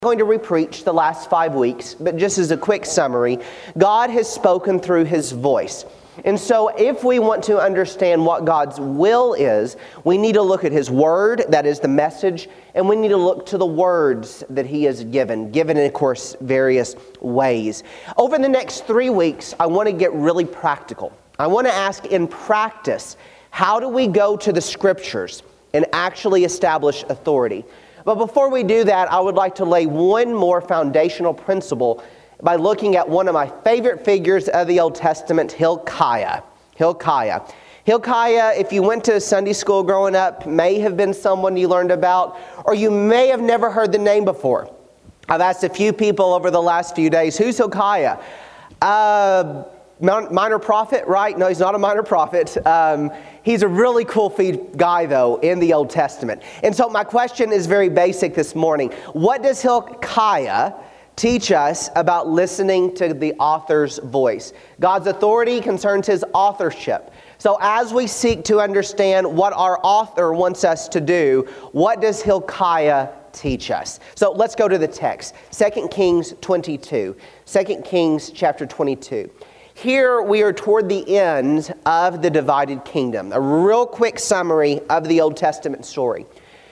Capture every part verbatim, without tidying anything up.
Going to repreach the last five weeks, but just as a quick summary, God has spoken through His voice. And so if we want to understand what God's will is, we need to look at His Word, that is the message, and we need to look to the words that He has given, given in, of course, various ways. Over the next three weeks, I want to get really practical. I want to ask in practice, how do we go to the Scriptures and actually establish authority? But before we do that, I would like to lay one more foundational principle by looking at one of my favorite figures of the Old Testament, Hilkiah. Hilkiah. Hilkiah, if you went to Sunday school growing up, may have been someone you learned about, or you may have never heard the name before. I've asked a few people over the last few days, who's Hilkiah? Uh, minor prophet, right? No, he's not a minor prophet. Um, he's a really cool guy, though, in the Old Testament. And so my question is very basic this morning. What does Hilkiah teach us about listening to the author's voice? God's authority concerns His authorship. So as we seek to understand what our author wants us to do, what does Hilkiah teach us? So let's go to the text. Second Kings twenty-two. Second Kings chapter twenty-two. Here we are toward the end of the divided kingdom. A real quick summary of the Old Testament story.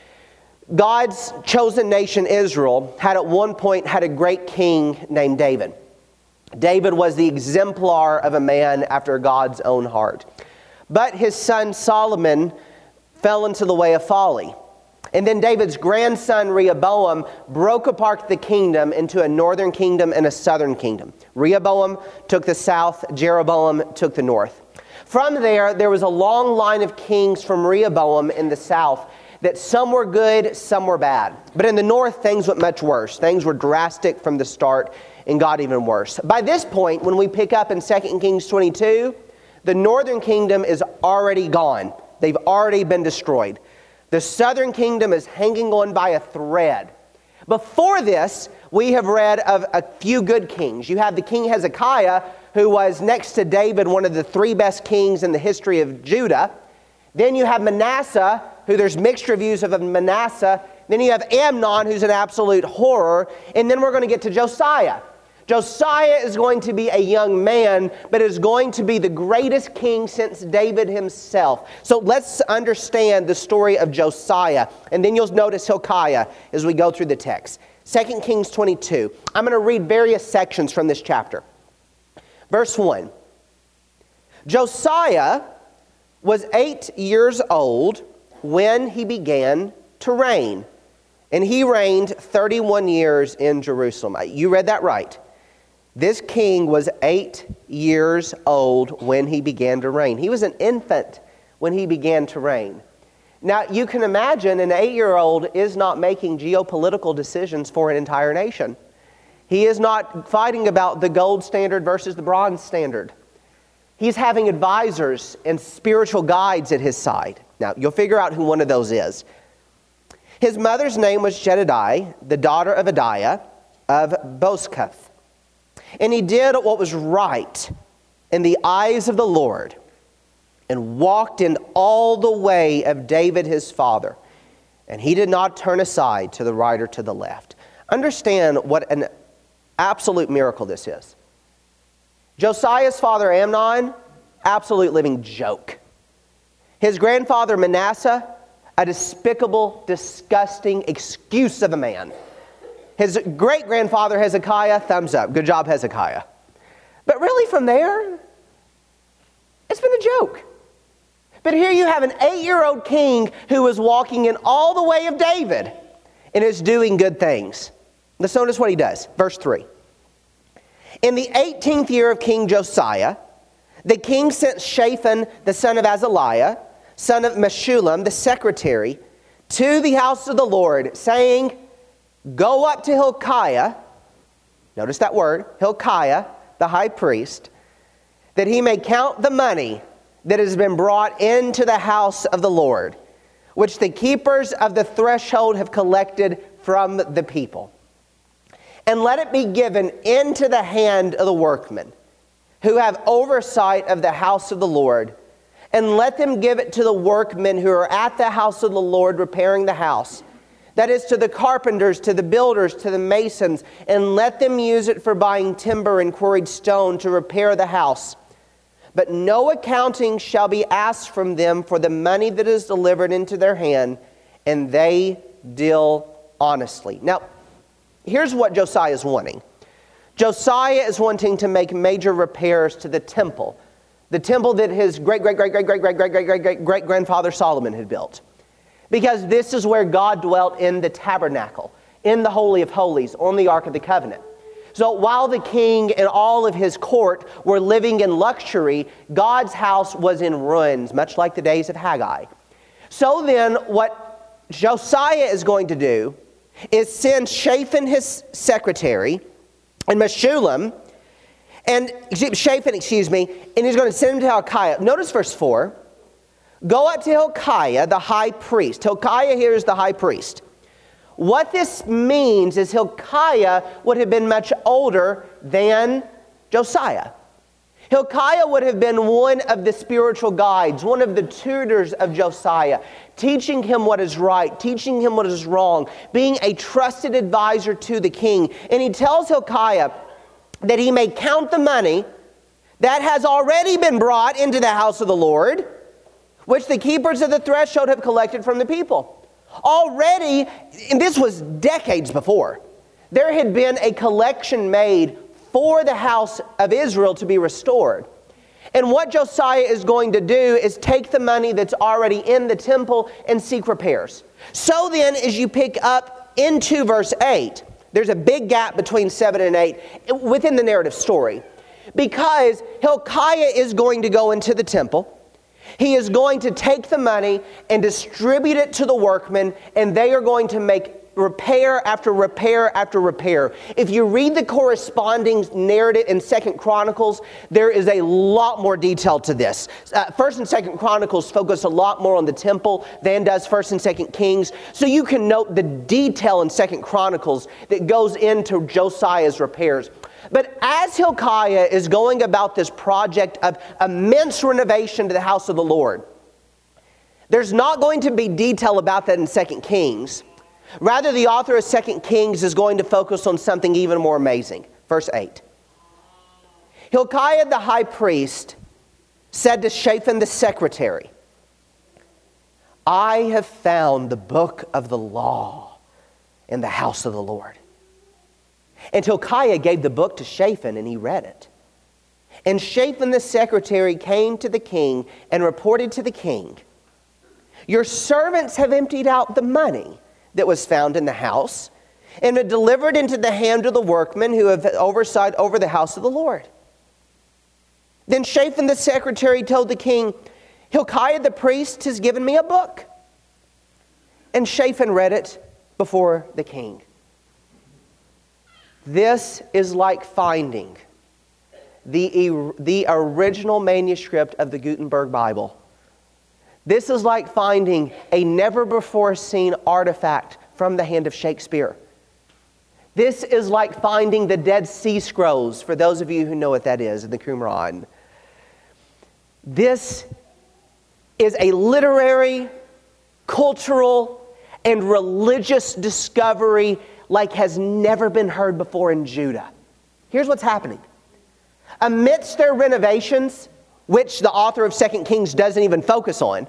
God's chosen nation, Israel, had at one point had a great king named David. David was the exemplar of a man after God's own heart. But his son Solomon fell into the way of folly. And then David's grandson Rehoboam broke apart the kingdom into a northern kingdom and a southern kingdom. Rehoboam took the south, Jeroboam took the north. From there, there was a long line of kings from Rehoboam in the south that some were good, some were bad. But in the north, things went much worse. Things were drastic from the start and got even worse. By this point, when we pick up in Second Kings twenty-two, the northern kingdom is already gone. They've already been destroyed. The southern kingdom is hanging on by a thread. Before this, we have read of a few good kings. You have the king Hezekiah, who was next to David, one of the three best kings in the history of Judah. Then you have Manasseh, who there's mixed reviews of Manasseh. Then you have Amnon, who's an absolute horror. And then we're going to get to Josiah. Josiah is going to be a young man, but is going to be the greatest king since David himself. So let's understand the story of Josiah. And then you'll notice Hilkiah as we go through the text. Second Kings twenty-two. I'm going to read various sections from this chapter. Verse one. Josiah was eight years old when he began to reign. And he reigned thirty-one years in Jerusalem. You read that right. This king was eight years old when he began to reign. He was an infant when he began to reign. Now, you can imagine an eight-year-old is not making geopolitical decisions for an entire nation. He is not fighting about the gold standard versus the bronze standard. He's having advisors and spiritual guides at his side. Now, you'll figure out who one of those is. His mother's name was Jedidiah, the daughter of Adiah of Bozkath. And he did what was right in the eyes of the Lord and walked in all the way of David his father. And he did not turn aside to the right or to the left. Understand what an absolute miracle this is. Josiah's father Amnon, absolute living joke. His grandfather Manasseh, a despicable, disgusting excuse of a man. His great-grandfather Hezekiah, thumbs up. Good job, Hezekiah. But really from there, it's been a joke. But here you have an eight-year-old king who is walking in all the way of David and is doing good things. Let's notice what he does. Verse three. In the eighteenth year of King Josiah, the king sent Shaphan, the son of Azaliah, son of Meshullam, the secretary, to the house of the Lord, saying, go up to Hilkiah, notice that word, Hilkiah, the high priest, that he may count the money that has been brought into the house of the Lord, which the keepers of the threshold have collected from the people. And let it be given into the hand of the workmen, who have oversight of the house of the Lord, and let them give it to the workmen who are at the house of the Lord repairing the house, that is, to the carpenters, to the builders, to the masons, and let them use it for buying timber and quarried stone to repair the house. But no accounting shall be asked from them for the money that is delivered into their hand, and they deal honestly. Now, here's what Josiah is wanting. Josiah is wanting to make major repairs to the temple, the temple that his great, great, great, great, great, great, great, great, great, great, great grandfather Solomon had built. Because this is where God dwelt in the tabernacle, in the Holy of Holies, on the Ark of the Covenant. So while the king and all of his court were living in luxury, God's house was in ruins, much like the days of Haggai. So then, what Josiah is going to do is send Shaphan, his secretary, and Meshullam, and Shaphan, excuse me, and he's going to send him to Hilkiah. Notice verse four. Go up to Hilkiah, the high priest. Hilkiah here is the high priest. What this means is Hilkiah would have been much older than Josiah. Hilkiah would have been one of the spiritual guides, one of the tutors of Josiah, teaching him what is right, teaching him what is wrong, being a trusted advisor to the king. And he tells Hilkiah that he may count the money that has already been brought into the house of the Lord, which the keepers of the threshold have collected from the people. Already, and this was decades before, there had been a collection made for the house of Israel to be restored. And what Josiah is going to do is take the money that's already in the temple and seek repairs. So then, as you pick up into verse eight, there's a big gap between seven and eight within the narrative story. Because Hilkiah is going to go into the temple. He is going to take the money and distribute it to the workmen, and they are going to make repair after repair after repair. If you read the corresponding narrative in Second Chronicles, there is a lot more detail to this. Uh, First and Second Chronicles focus a lot more on the temple than does First and Second Kings. So you can note the detail in Second Chronicles that goes into Josiah's repairs. But as Hilkiah is going about this project of immense renovation to the house of the Lord, there's not going to be detail about that in Second Kings. Rather, the author of Second Kings is going to focus on something even more amazing. Verse eight. Hilkiah the high priest said to Shaphan the secretary, I have found the book of the law in the house of the Lord. And Hilkiah gave the book to Shaphan, and he read it. And Shaphan the secretary came to the king and reported to the king, your servants have emptied out the money that was found in the house and have delivered into the hand of the workmen who have oversight over the house of the Lord. Then Shaphan the secretary told the king, Hilkiah the priest has given me a book. And Shaphan read it before the king. This is like finding the, the original manuscript of the Gutenberg Bible. This is like finding a never-before-seen artifact from the hand of Shakespeare. This is like finding the Dead Sea Scrolls, for those of you who know what that is, in the Qumran. This is a literary, cultural, and religious discovery like has never been heard before in Judah. Here's what's happening. Amidst their renovations, which the author of Second Kings doesn't even focus on,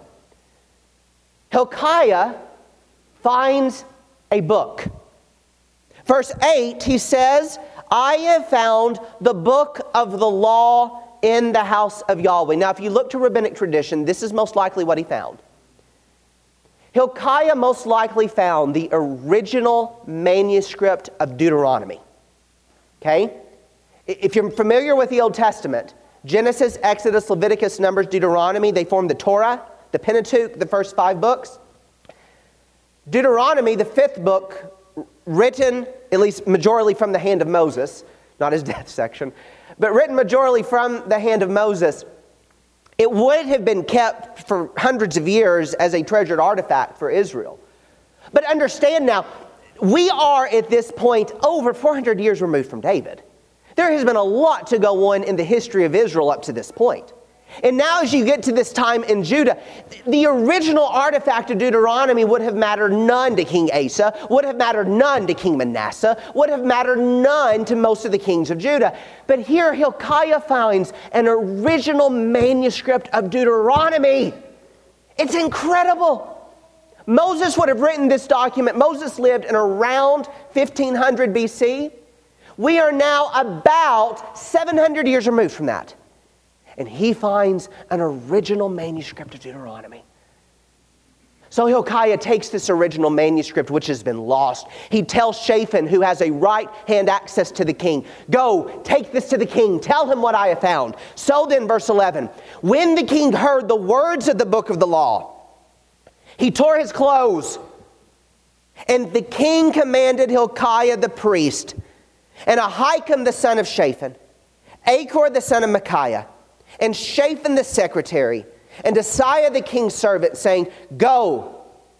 Hilkiah finds a book. Verse eight, he says, I have found the book of the law in the house of Yahweh. Now, if you look to rabbinic tradition, this is most likely what he found. Hilkiah most likely found the original manuscript of Deuteronomy. Okay? If you're familiar with the Old Testament, Genesis, Exodus, Leviticus, Numbers, Deuteronomy, they form the Torah, the Pentateuch, the first five books. Deuteronomy, the fifth book, written, at least majorly from the hand of Moses, not his death section, but written majorly from the hand of Moses, it would have been kept for hundreds of years as a treasured artifact for Israel. But understand now, we are at this point over four hundred years removed from David. There has been a lot to go on in the history of Israel up to this point. And now as you get to this time in Judah, the original artifact of Deuteronomy would have mattered none to King Asa, would have mattered none to King Manasseh, would have mattered none to most of the kings of Judah. But here Hilkiah finds an original manuscript of Deuteronomy. It's incredible. Moses would have written this document. Moses lived in around fifteen hundred B C. We are now about seven hundred years removed from that. And he finds an original manuscript of Deuteronomy. So Hilkiah takes this original manuscript, which has been lost. He tells Shaphan, who has a right-hand access to the king, "Go, take this to the king. Tell him what I have found." So then, verse eleven, when the king heard the words of the book of the law, he tore his clothes. And the king commanded Hilkiah the priest, and Ahikam the son of Shaphan, Achor the son of Micaiah, and Shaphan the secretary, and Asaiah the king's servant, saying, "Go,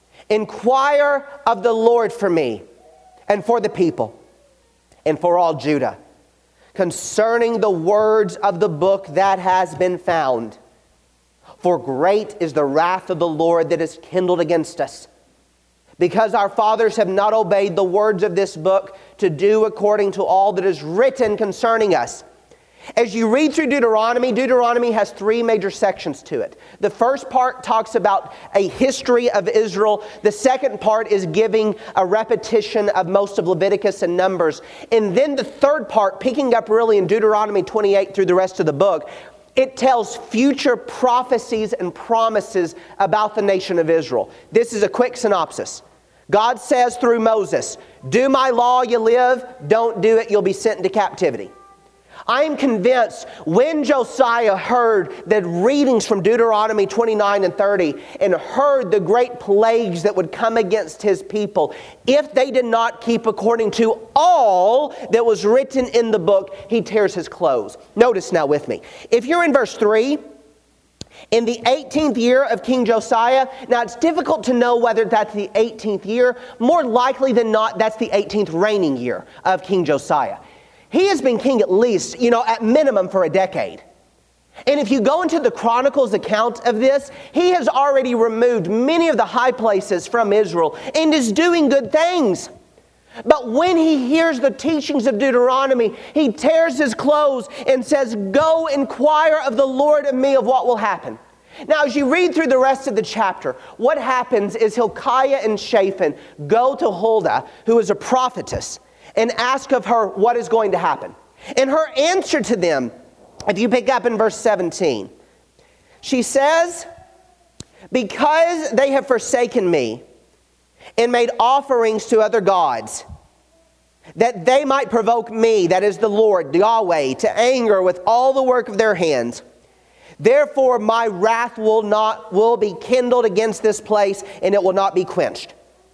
inquire of the Lord for me, and for the people, and for all Judah, concerning the words of the book that has been found. For great is the wrath of the Lord that is kindled against us, because our fathers have not obeyed the words of this book to do according to all that is written concerning us." As you read through Deuteronomy, Deuteronomy has three major sections to it. The first part talks about a history of Israel. The second part is giving a repetition of most of Leviticus and Numbers. And then the third part, picking up really in Deuteronomy twenty-eight through the rest of the book, it tells future prophecies and promises about the nation of Israel. This is a quick synopsis. God says through Moses, "Do my law, you live. Don't do it, you'll be sent into captivity." I am convinced when Josiah heard the readings from Deuteronomy twenty-nine and thirty and heard the great plagues that would come against his people, if they did not keep according to all that was written in the book, he tears his clothes. Notice now with me. If you're in verse three, in the eighteenth year of King Josiah, now it's difficult to know whether that's the eighteenth year. More likely than not, that's the eighteenth reigning year of King Josiah. He has been king at least, you know, at minimum for a decade. And if you go into the Chronicles account of this, he has already removed many of the high places from Israel and is doing good things. But when he hears the teachings of Deuteronomy, he tears his clothes and says, "Go inquire of the Lord of me of what will happen." Now, as you read through the rest of the chapter, what happens is Hilkiah and Shaphan go to Huldah, who is a prophetess, and ask of her what is going to happen. And her answer to them, if you pick up in verse seventeen, she says, "Because they have forsaken me and made offerings to other gods, that they might provoke me," that is the Lord, Yahweh, "to anger with all the work of their hands. Therefore my wrath will not will be kindled against this place, and it will not be quenched.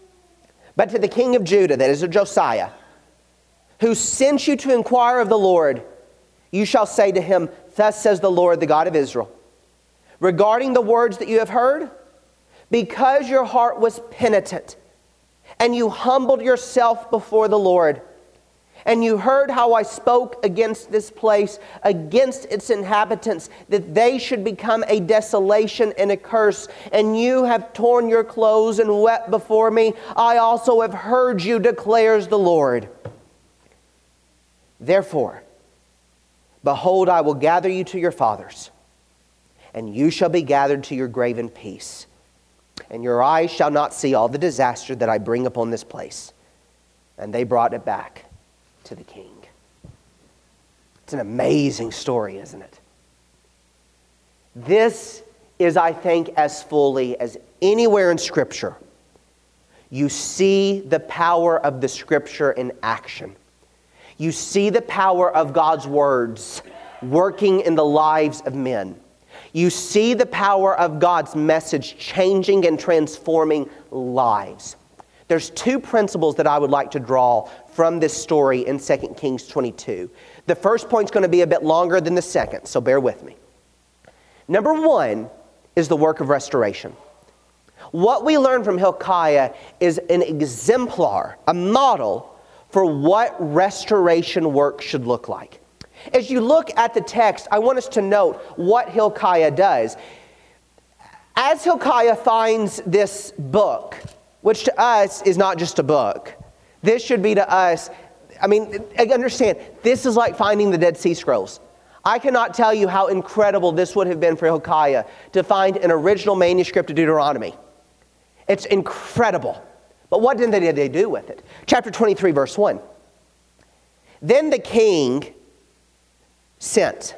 But to the king of Judah," that is Josiah, "who sent you to inquire of the Lord, you shall say to him, Thus says the Lord, the God of Israel, regarding the words that you have heard, because your heart was penitent, and you humbled yourself before the Lord, and you heard how I spoke against this place, against its inhabitants, that they should become a desolation and a curse, and you have torn your clothes and wept before me. I also have heard you, declares the Lord. Therefore, behold, I will gather you to your fathers, and you shall be gathered to your grave in peace. And your eyes shall not see all the disaster that I bring upon this place." And they brought it back to the king. It's an amazing story, isn't it? This is, I think, as fully as anywhere in Scripture, you see the power of the Scripture in action. You see the power of God's words working in the lives of men. You see the power of God's message changing and transforming lives. There's two principles that I would like to draw from this story in Second Kings twenty-two. The first point's going to be a bit longer than the second, so bear with me. Number one is the work of restoration. What we learn from Hilkiah is an exemplar, a model for what restoration work should look like. As you look at the text, I want us to note what Hilkiah does. As Hilkiah finds this book, which to us is not just a book, this should be to us, I mean, understand, this is like finding the Dead Sea Scrolls. I cannot tell you how incredible this would have been for Hilkiah to find an original manuscript of Deuteronomy. It's incredible. But what did they do with it? Chapter twenty-three, verse one. Then the king sent.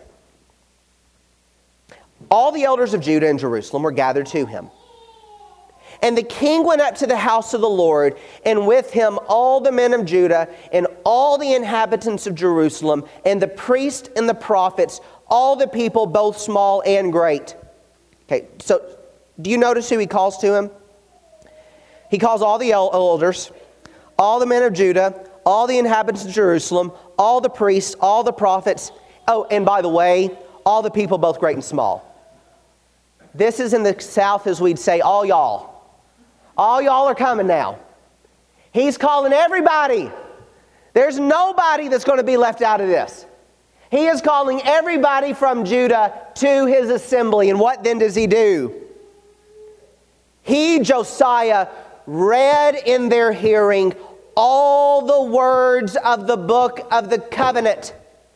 All the elders of Judah and Jerusalem were gathered to him. And the king went up to the house of the Lord, and with him all the men of Judah and all the inhabitants of Jerusalem, and the priests and the prophets, all the people, both small and great. Okay, so do you notice who he calls to him? He calls all the elders, all the men of Judah, all the inhabitants of Jerusalem, all the priests, all the prophets. Oh, and by the way, all the people, both great and small. This is in the South, as we'd say, all y'all. All y'all are coming now. He's calling everybody. There's nobody that's going to be left out of this. He is calling everybody from Judah to his assembly. And what then does he do? He, Josiah, read in their hearing all the words of the book of the covenant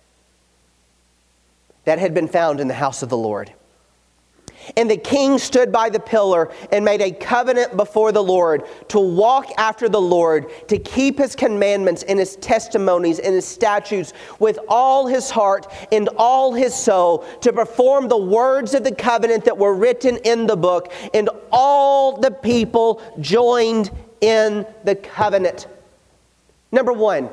that had been found in the house of the Lord. And the king stood by the pillar and made a covenant before the Lord to walk after the Lord, to keep his commandments and his testimonies and his statutes with all his heart and all his soul, to perform the words of the covenant that were written in the book. And all the people joined in the covenant. Number one,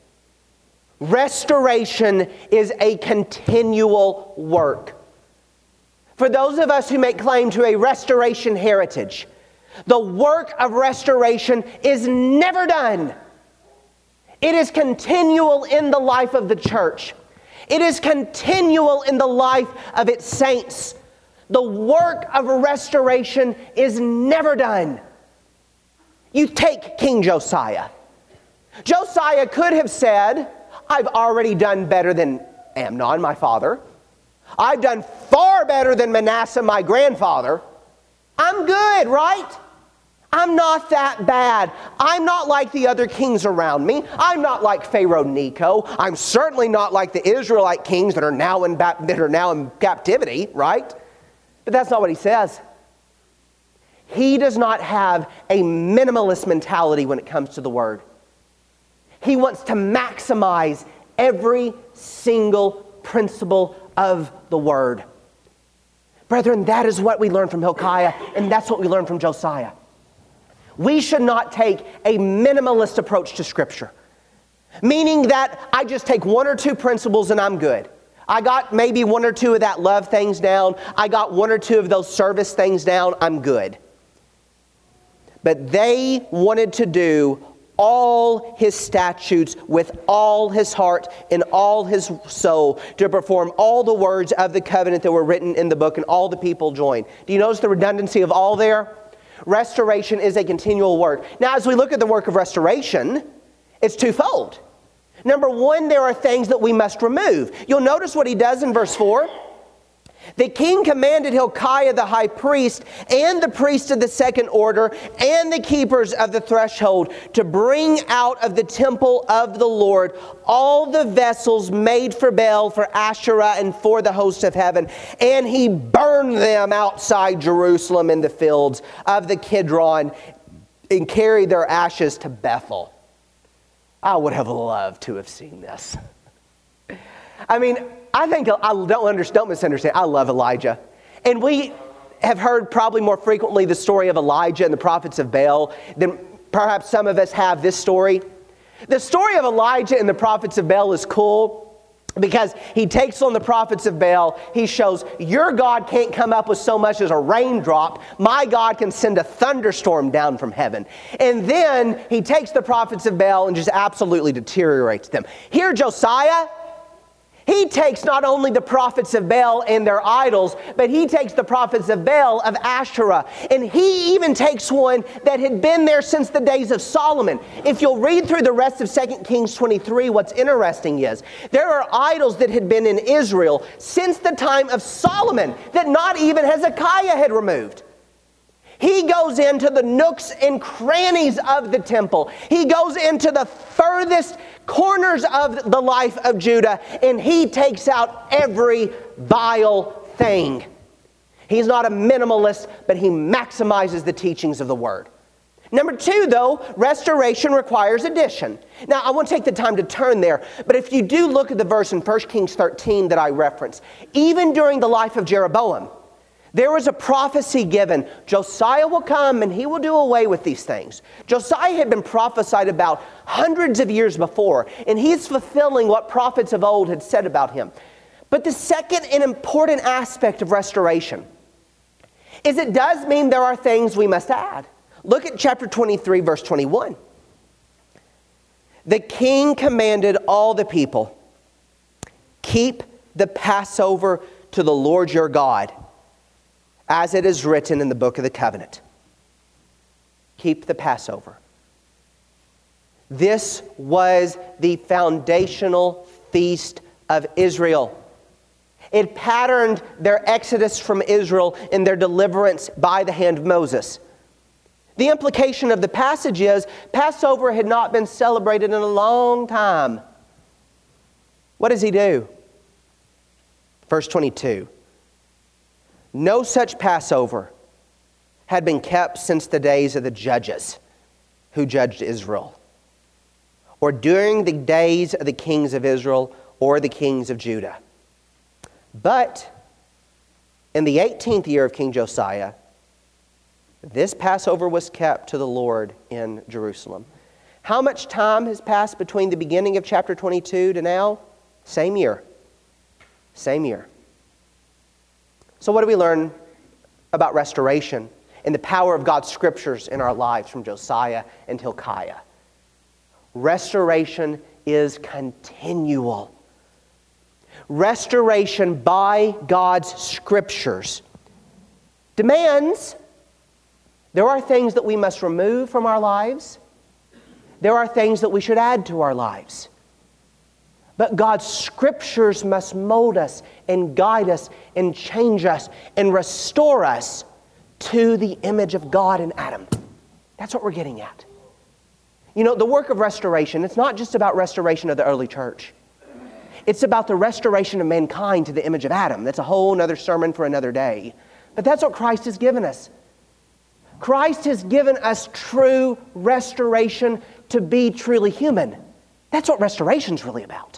restoration is a continual work. For those of us who make claim to a restoration heritage, the work of restoration is never done. It is continual in the life of the church. It is continual in the life of its saints. The work of restoration is never done. You take King Josiah. Josiah could have said, I've already done better than Amnon, my father. I've done far better than Manasseh, my grandfather. I'm good, right? I'm not that bad. I'm not like the other kings around me. I'm not like Pharaoh Necho. I'm certainly not like the Israelite kings that are now in, that are now in captivity, right? But that's not what he says. He does not have a minimalist mentality when it comes to the word. He wants to maximize every single principle of the word. Brethren, that is what we learn from Hilkiah, and that's what we learn from Josiah. We should not take a minimalist approach to Scripture, meaning that I just take one or two principles and I'm good. I got maybe one or two of that love things down. I got one or two of those service things down. I'm good. But they wanted to do all his statutes with all his heart and all his soul, to perform all the words of the covenant that were written in the book, and all the people joined. Do you notice the redundancy of all there? Restoration is a continual work. Now, as we look at the work of restoration, it's twofold. Number one, there are things that we must remove. You'll notice what he does in verse four. The king commanded Hilkiah the high priest and the priests of the second order and the keepers of the threshold to bring out of the temple of the Lord all the vessels made for Baal, for Asherah, and for the host of heaven. And he burned them outside Jerusalem in the fields of the Kidron and carried their ashes to Bethel. I would have loved to have seen this. I mean, I think, I don't understand, don't misunderstand, I love Elijah. And we have heard probably more frequently the story of Elijah and the prophets of Baal than perhaps some of us have this story. The story of Elijah and the prophets of Baal is cool because he takes on the prophets of Baal. He shows, your God can't come up with so much as a raindrop. My God can send a thunderstorm down from heaven. And then he takes the prophets of Baal and just absolutely deteriorates them. Here, Josiah, He takes not only the prophets of Baal and their idols, but he takes the prophets of Baal, of Asherah. And he even takes one that had been there since the days of Solomon. If you'll read through the rest of Second Kings twenty-three, what's interesting is there are idols that had been in Israel since the time of Solomon that not even Hezekiah had removed. He goes into the nooks and crannies of the temple. He goes into the furthest corners of the life of Judah, and he takes out every vile thing. He's not a minimalist, but he maximizes the teachings of the Word. Number two, though, restoration requires addition. Now, I won't take the time to turn there, but if you do look at the verse in First Kings thirteen that I referenced, even during the life of Jeroboam, there was a prophecy given. Josiah will come and he will do away with these things. Josiah had been prophesied about hundreds of years before, and he's fulfilling what prophets of old had said about him. But the second and important aspect of restoration is it does mean there are things we must add. Look at chapter twenty-three, verse twenty-one. The king commanded all the people, keep the Passover to the Lord your God, as it is written in the book of the covenant. Keep the Passover. This was the foundational feast of Israel. It patterned their exodus from Israel and their deliverance by the hand of Moses. The implication of the passage is Passover had not been celebrated in a long time. What does he do? Verse twenty-two. No such Passover had been kept since the days of the judges who judged Israel, or during the days of the kings of Israel or the kings of Judah. But in the eighteenth year of King Josiah, this Passover was kept to the Lord in Jerusalem. How much time has passed between the beginning of chapter twenty-two to now? Same year. Same year. So what do we learn about restoration and the power of God's scriptures in our lives from Josiah and Hilkiah? Restoration is continual. Restoration by God's scriptures demands there are things that we must remove from our lives. There are things that we should add to our lives. But God's scriptures must mold us and guide us and change us and restore us to the image of God in Adam. That's what we're getting at. You know, the work of restoration, it's not just about restoration of the early church. It's about the restoration of mankind to the image of Adam. That's a whole other sermon for another day. But that's what Christ has given us. Christ has given us true restoration to be truly human. That's what restoration's really about.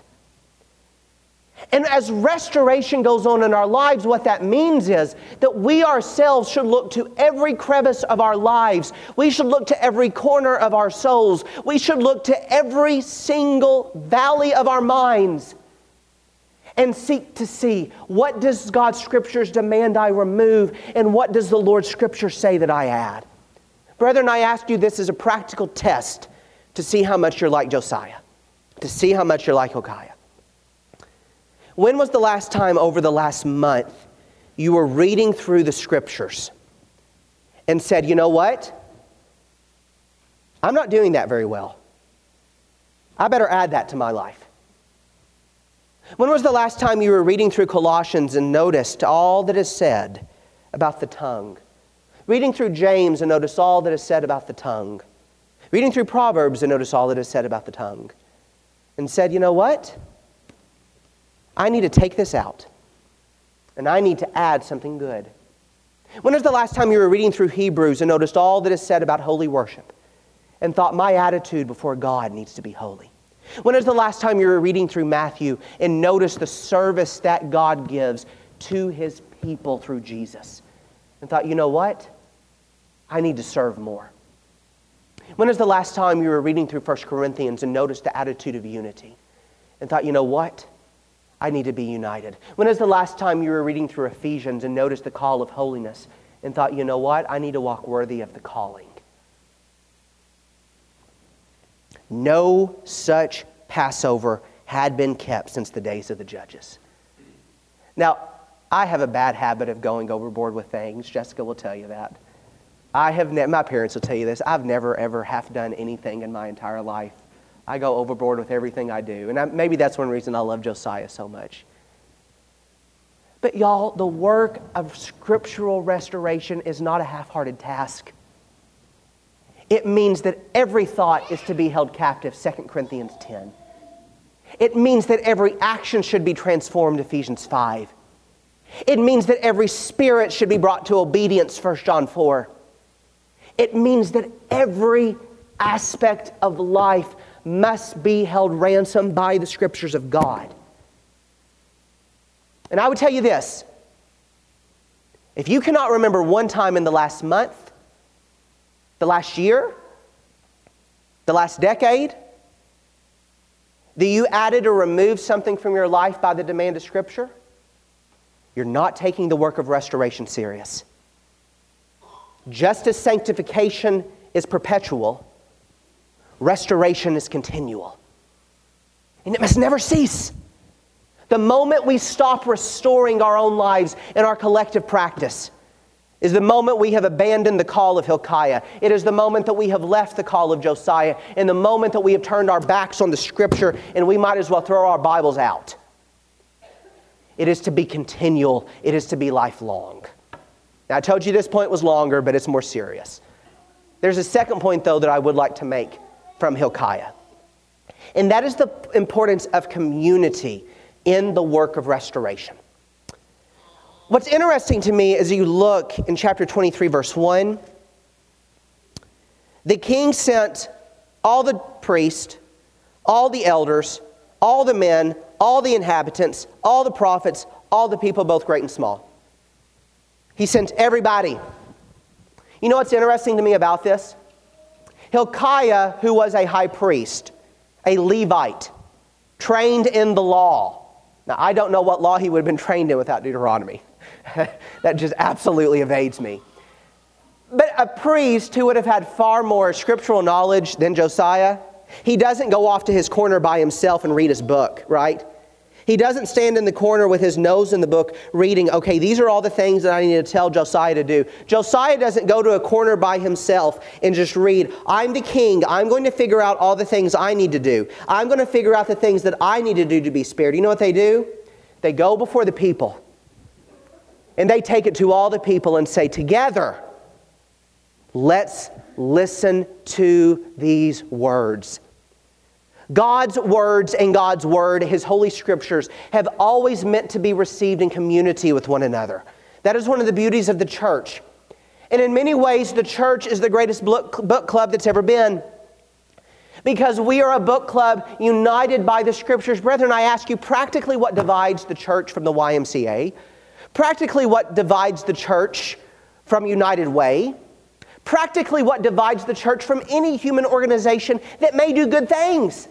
And as restoration goes on in our lives, what that means is that we ourselves should look to every crevice of our lives. We should look to every corner of our souls. We should look to every single valley of our minds and seek to see, what does God's scriptures demand I remove, and what does the Lord's scripture say that I add? Brethren, I ask you this as a practical test to see how much you're like Josiah, to see how much you're like Hilkiah. When was the last time over the last month you were reading through the scriptures and said, you know what? I'm not doing that very well. I better add that to my life. When was the last time you were reading through Colossians and noticed all that is said about the tongue? Reading through James and notice all that is said about the tongue. Reading through Proverbs and notice all that is said about the tongue. And said, you know what? I need to take this out. And I need to add something good. When was the last time you were reading through Hebrews and noticed all that is said about holy worship and thought my attitude before God needs to be holy? When was the last time you were reading through Matthew and noticed the service that God gives to His people through Jesus and thought, you know what? I need to serve more. When was the last time you were reading through First Corinthians and noticed the attitude of unity and thought, you know what? I need to be united. When was the last time you were reading through Ephesians and noticed the call of holiness and thought, you know what? I need to walk worthy of the calling. No such Passover had been kept since the days of the judges. Now, I have a bad habit of going overboard with things. Jessica will tell you that. I have ne- my parents will tell you this. I've never, ever half done anything in my entire life. I go overboard with everything I do. And I, maybe that's one reason I love Josiah so much. But y'all, the work of scriptural restoration is not a half-hearted task. It means that every thought is to be held captive, Second Corinthians ten. It means that every action should be transformed, Ephesians five. It means that every spirit should be brought to obedience, First John four. It means that every aspect of life must be held ransom by the Scriptures of God. And I would tell you this, if you cannot remember one time in the last month, the last year, the last decade, that you added or removed something from your life by the demand of Scripture, you're not taking the work of restoration serious. Just as sanctification is perpetual, restoration is continual. And it must never cease. The moment we stop restoring our own lives and our collective practice is the moment we have abandoned the call of Hilkiah. It is the moment that we have left the call of Josiah, and the moment that we have turned our backs on the Scripture and we might as well throw our Bibles out. It is to be continual. It is to be lifelong. Now, I told you this point was longer, but it's more serious. There's a second point, though, that I would like to make from Hilkiah. And that is the importance of community in the work of restoration. What's interesting to me as you look in chapter twenty-three, verse one, the king sent all the priests, all the elders, all the men, all the inhabitants, all the prophets, all the people, both great and small. He sent everybody. You know what's interesting to me about this? Hilkiah, who was a high priest, a Levite, trained in the law. Now, I don't know what law he would have been trained in without Deuteronomy. That just absolutely evades me. But a priest who would have had far more scriptural knowledge than Josiah, he doesn't go off to his corner by himself and read his book, right? He doesn't stand in the corner with his nose in the book reading, okay, these are all the things that I need to tell Josiah to do. Josiah doesn't go to a corner by himself and just read, I'm the king, I'm going to figure out all the things I need to do. I'm going to figure out the things that I need to do to be spared. You know what they do? They go before the people. And they take it to all the people and say, together, let's listen to these words. God's words and God's Word, His Holy Scriptures, have always meant to be received in community with one another. That is one of the beauties of the church. And in many ways, the church is the greatest book club that's ever been. Because we are a book club united by the Scriptures. Brethren, I ask you, practically what divides the church from the Y M C A? Practically what divides the church from United Way? Practically what divides the church from any human organization that may do good things?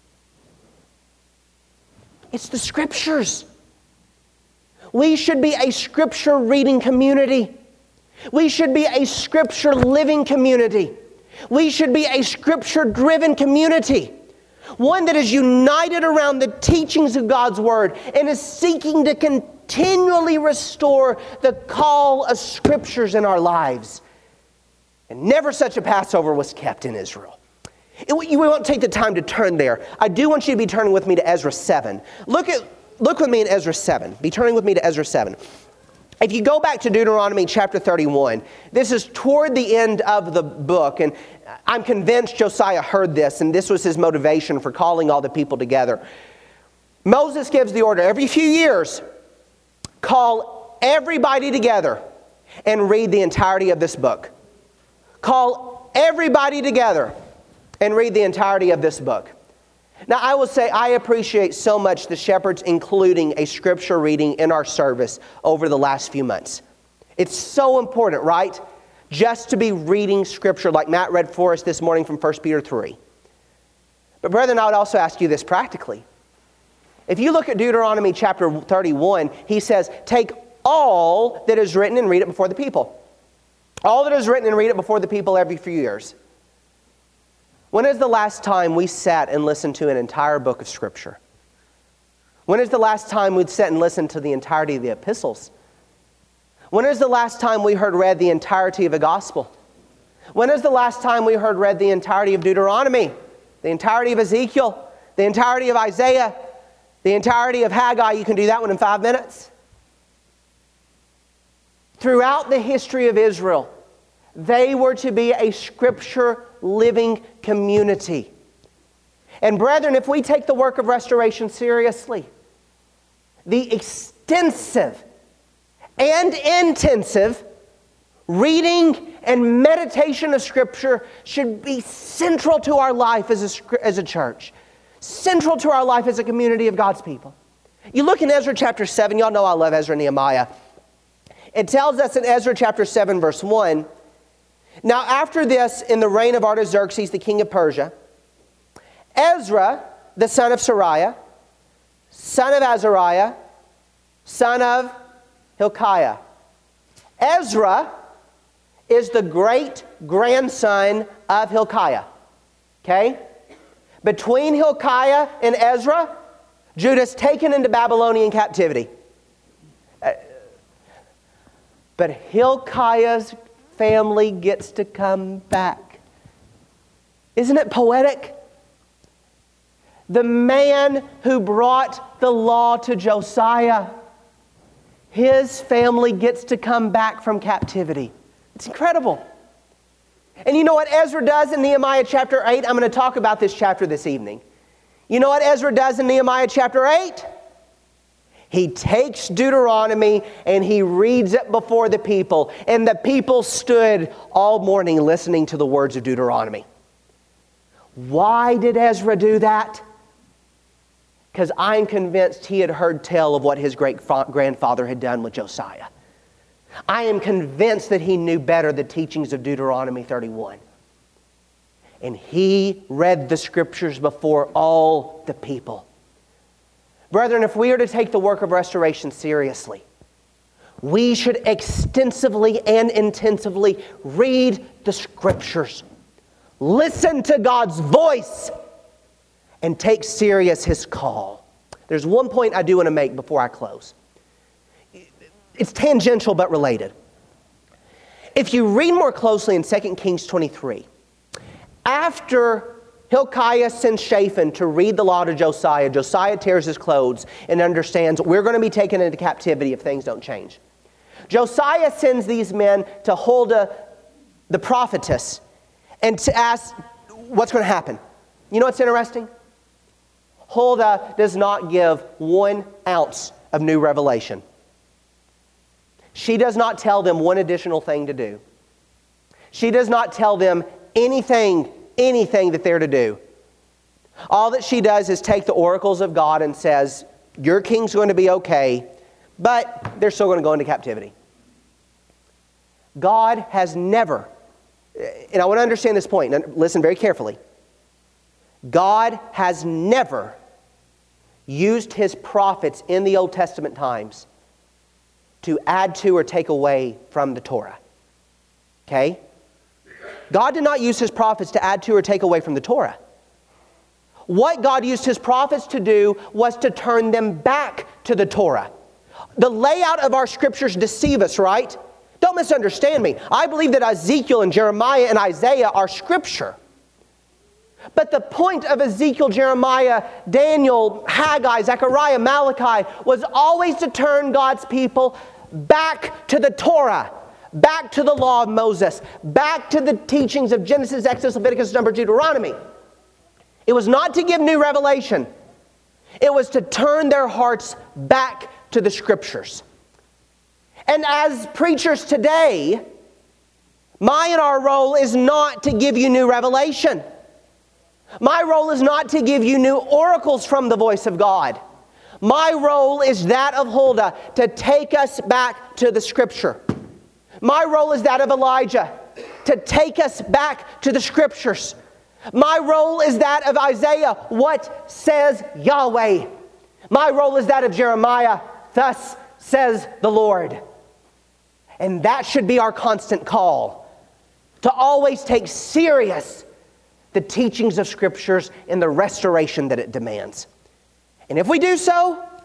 It's the Scriptures. We should be a Scripture reading community. We should be a Scripture living community. We should be a Scripture driven community. One that is united around the teachings of God's Word and is seeking to continually restore the call of Scriptures in our lives. And never such a Passover was kept in Israel. It, we won't take the time to turn there. I do want you to be turning with me to Ezra seven. Look at, look with me in Ezra seven. Be turning with me to Ezra seven. If you go back to Deuteronomy chapter thirty-one, this is toward the end of the book, and I'm convinced Josiah heard this, and this was his motivation for calling all the people together. Moses gives the order, every few years, call everybody together and read the entirety of this book. Call everybody together and read the entirety of this book. Now, I will say I appreciate so much the shepherds including a scripture reading in our service over the last few months. It's so important, right? Just to be reading scripture like Matt read for us this morning from First Peter three. But brethren, I would also ask you this practically. If you look at Deuteronomy chapter thirty-one, he says, take all that is written and read it before the people. All that is written and read it before the people every few years. When is the last time we sat and listened to an entire book of Scripture? When is the last time we'd sit and listened to the entirety of the epistles? When is the last time we heard read the entirety of a gospel? When is the last time we heard read the entirety of Deuteronomy, the entirety of Ezekiel, the entirety of Isaiah, the entirety of Haggai? You can do that one in five minutes. Throughout the history of Israel, they were to be a Scripture-living community. And brethren, if we take the work of restoration seriously, the extensive and intensive reading and meditation of Scripture should be central to our life as a, as a church, central to our life as a community of God's people. You look in Ezra chapter seven, y'all know I love Ezra and Nehemiah. It tells us in Ezra chapter seven, verse one, now after this, in the reign of Artaxerxes, the king of Persia, Ezra, the son of Sariah, son of Azariah, son of Hilkiah. Ezra is the great-grandson of Hilkiah. Okay? Between Hilkiah and Ezra, Judah's taken into Babylonian captivity. Uh, but Hilkiah's family gets to come back. Isn't it poetic? The man who brought the law to Josiah, his family gets to come back from captivity. It's incredible. And you know what Ezra does in Nehemiah chapter eight? I'm going to talk about this chapter this evening. You know what Ezra does in Nehemiah chapter eight? He takes Deuteronomy and he reads it before the people. And the people stood all morning listening to the words of Deuteronomy. Why did Ezra do that? Because I'm convinced he had heard tell of what his great-grandfather had done with Josiah. I am convinced that he knew better the teachings of Deuteronomy thirty-one. And he read the Scriptures before all the people. Brethren, if we are to take the work of restoration seriously, we should extensively and intensively read the Scriptures, listen to God's voice, and take serious His call. There's one point I do want to make before I close. It's tangential but related. If you read more closely in Second Kings twenty-three, after Hilkiah sends Shaphan to read the law to Josiah, Josiah tears his clothes and understands we're going to be taken into captivity if things don't change. Josiah sends these men to Huldah, the prophetess, and to ask what's going to happen. You know what's interesting? Huldah does not give one ounce of new revelation. She does not tell them one additional thing to do. She does not tell them anything, anything that they're to do. All that she does is take the oracles of God and says, your king's going to be okay, but they're still going to go into captivity. God has never, and I want to understand this point, and listen very carefully. God has never used His prophets in the Old Testament times to add to or take away from the Torah. Okay? God did not use His prophets to add to or take away from the Torah. What God used His prophets to do was to turn them back to the Torah. The layout of our Scriptures deceive us, right? Don't misunderstand me. I believe that Ezekiel and Jeremiah and Isaiah are Scripture. But the point of Ezekiel, Jeremiah, Daniel, Haggai, Zechariah, Malachi was always to turn God's people back to the Torah, back to the law of Moses, back to the teachings of Genesis, Exodus, Leviticus, Numbers, Deuteronomy. It was not to give new revelation. It was to turn their hearts back to the Scriptures. And as preachers today, my and our role is not to give you new revelation. My role is not to give you new oracles from the voice of God. My role is that of Huldah, to take us back to the Scripture. My role is that of Elijah, to take us back to the Scriptures. My role is that of Isaiah, what says Yahweh? My role is that of Jeremiah, thus says the Lord. And that should be our constant call, to always take serious the teachings of Scriptures and the restoration that it demands. And if we do so,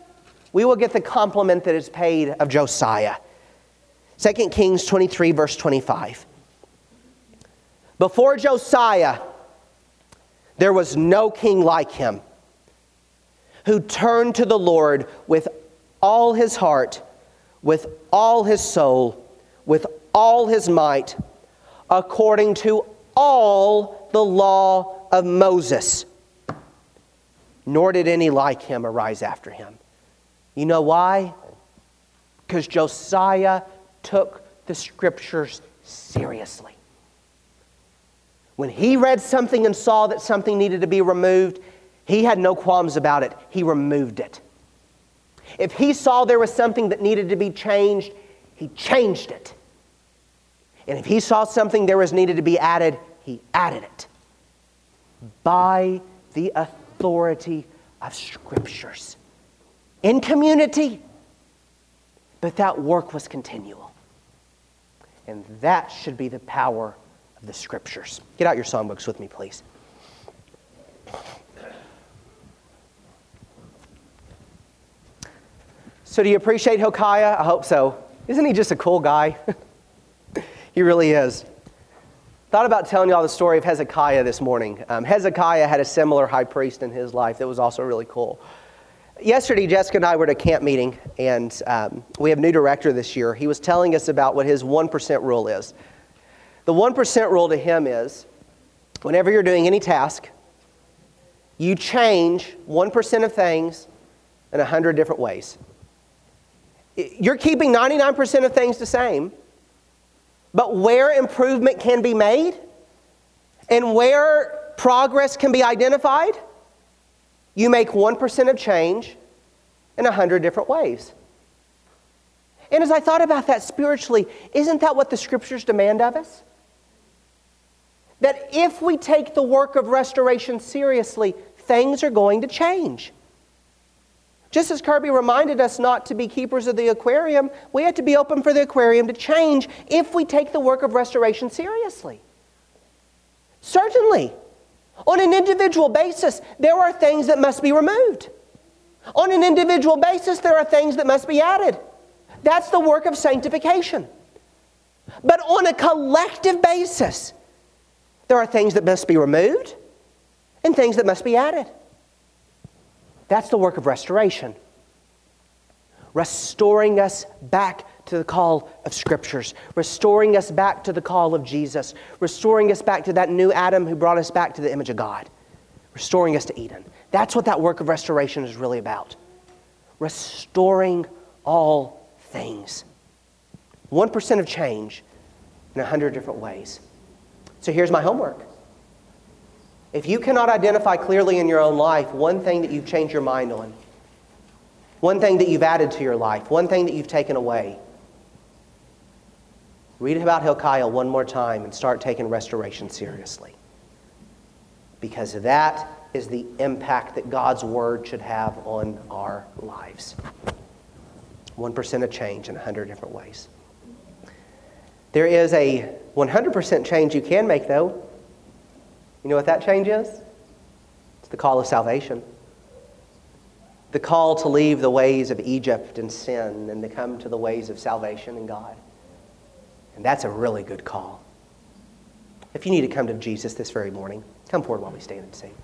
we will get the compliment that is paid of Josiah. Second Kings twenty-three, verse twenty-five. Before Josiah, there was no king like him, who turned to the Lord with all his heart, with all his soul, with all his might, according to all the law of Moses. Nor did any like him arise after him. You know why? Because Josiah took the Scriptures seriously. When he read something and saw that something needed to be removed, he had no qualms about it. He removed it. If he saw there was something that needed to be changed, he changed it. And if he saw something there was needed to be added, he added it. By the authority of Scriptures. In community. But that work was continual. And that should be the power of the Scriptures. Get out your songbooks with me, please. So do you appreciate Hilkiah? I hope so. Isn't he just a cool guy? He really is. Thought about telling you all the story of Hezekiah this morning. Um, Hezekiah had a similar high priest in his life that was also really cool. Yesterday, Jessica and I were at a camp meeting, and um, we have a new director this year. He was telling us about what his one percent rule is. The one percent rule to him is, whenever you're doing any task, you change one percent of things in one hundred different ways. You're keeping ninety-nine percent of things the same, but where improvement can be made and where progress can be identified, you make one percent of change in one hundred different ways. And as I thought about that spiritually, isn't that what the Scriptures demand of us? That if we take the work of restoration seriously, things are going to change. Just as Kirby reminded us not to be keepers of the aquarium, we have to be open for the aquarium to change if we take the work of restoration seriously. Certainly, on an individual basis, there are things that must be removed. On an individual basis, there are things that must be added. That's the work of sanctification. But on a collective basis, there are things that must be removed and things that must be added. That's the work of restoration. Restoring us back to the call of Scriptures. Restoring us back to the call of Jesus. Restoring us back to that new Adam who brought us back to the image of God. Restoring us to Eden. That's what that work of restoration is really about. Restoring all things. one percent of change in one hundred different ways. So here's my homework. If you cannot identify clearly in your own life one thing that you've changed your mind on, one thing that you've added to your life, one thing that you've taken away, read about Hilkiah one more time and start taking restoration seriously. Because that is the impact that God's Word should have on our lives. one percent of change in one hundred different ways. There is a one hundred percent change you can make, though. You know what that change is? It's the call of salvation. The call to leave the ways of Egypt and sin and to come to the ways of salvation in God. And that's a really good call. If you need to come to Jesus this very morning, come forward while we stand and sing.